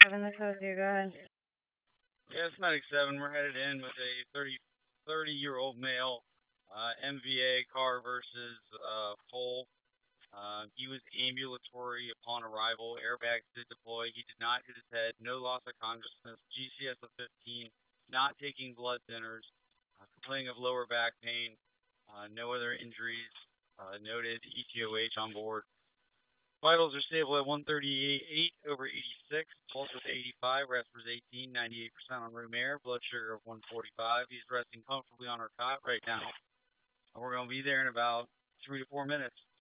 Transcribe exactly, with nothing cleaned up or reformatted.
seven, this is you, go ahead. Yeah, it's Medic seven. We're headed in with a thirty, thirty year old male, uh, M V A car versus uh, Full. Uh, he was ambulatory upon arrival. Airbags did deploy. He did not hit his head. No loss of consciousness. G C S of fifteen. Not taking blood thinners. Uh, complaining of lower back pain. Uh, no other injuries. Uh, noted E T O H on board. Vitals are stable at one thirty-eight over eighty-six. Pulse is eighty-five. Respiratory is eighteen. ninety-eight percent on room air. Blood sugar of one forty-five. He's resting comfortably on our cot right now. And we're going to be there in about three to four minutes.